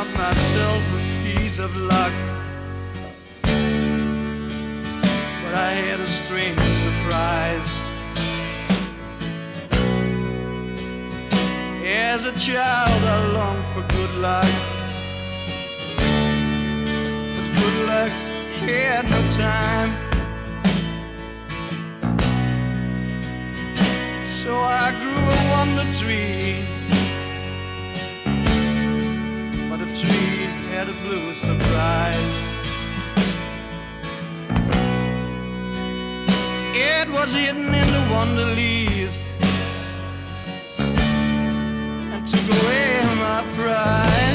found myself a piece of luck, but I had a strange surprise. As a child I longed for good luck, but good luck had no time. So I grew a wonder tree, but the tree had a blue surprise. It was hidden in the wonder leaves and took away my pride.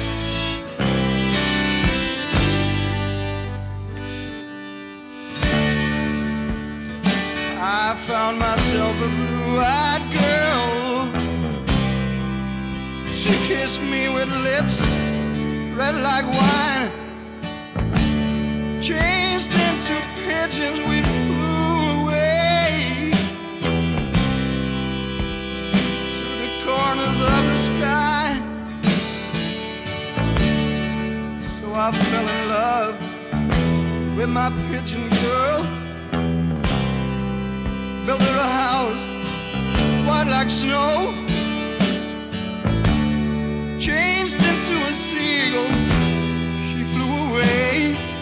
I found myself a blue-eyed girl. She kissed me with lips red like wine. Changed into pigeons, we flew away to the corners of the sky. So I fell in love with my pigeon girl, built her a house white like snow, changed into a seagull. She flew away,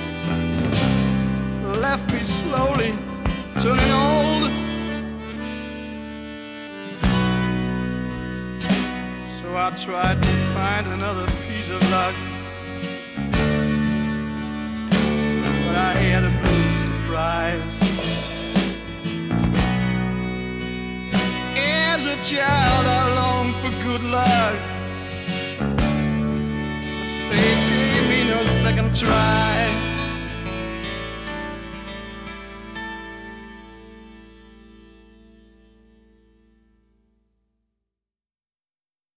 left me slowly turning old. So I tried to find another piece of luck, but I had a blue surprise. As a child I longed for good luck, but fate gave me no second try.